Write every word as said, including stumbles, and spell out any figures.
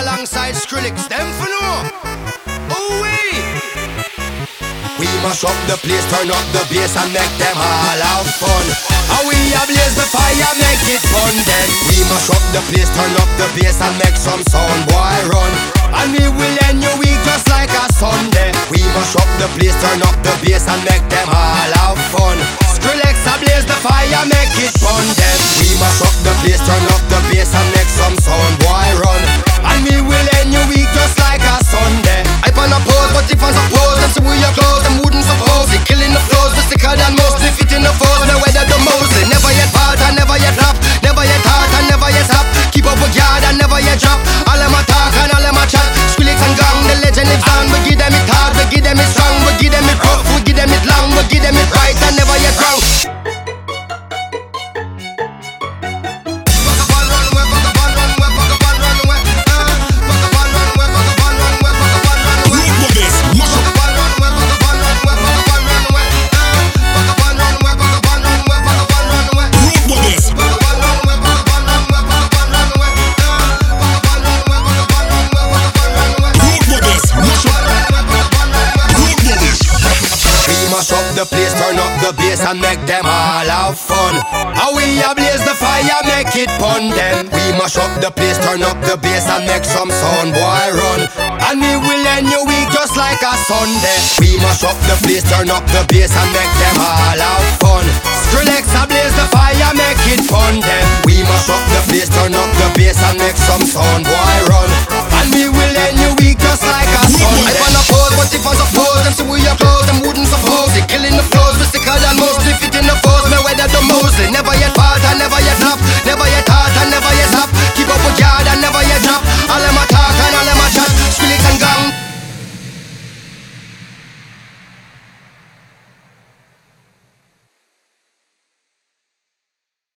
alongside Skrillex. Them for no. Oh wait. We mash up the place, turn up the bass and make them all have fun. And we ablaze the fire, make it fun then. We mash up the place, turn up the bass and make some sound, boy run. And we will end your week just like a Sunday. We mash up the place, turn up the bass and make them all have fun. Skrillex ablaze the fire, make it fun then. We mash up the place, turn up the bass and make some sound, boy run. And we will end your week just like a Sunday. I pan a pose, but if I'm suppose, them see we your clothes, them wouldn't suppose. They killing the flows, we sicker than most, they fit in the foes, no weather the most. They never yet part and never yet flop, never yet hard and never yet stop. Keep up with yard and never yet drop. All them a talk and all them a chat. Skrillex and gang, the legend lives on. We give them it hard, we give them it strong, we give them it rough, we give them it long, we give them it right and never yet wrong. The place, turn up the bass and make them all have fun. How we ablaze the fire, make it fun them. We mash up the place, turn up the bass and make some sound, boy run. And we will end your week just like a Sunday. We mash up the place, turn up the bass and make them all have fun. Skrillex ablaze the fire, make it fun them. We mash up the place, turn up the bass and make some sound, boy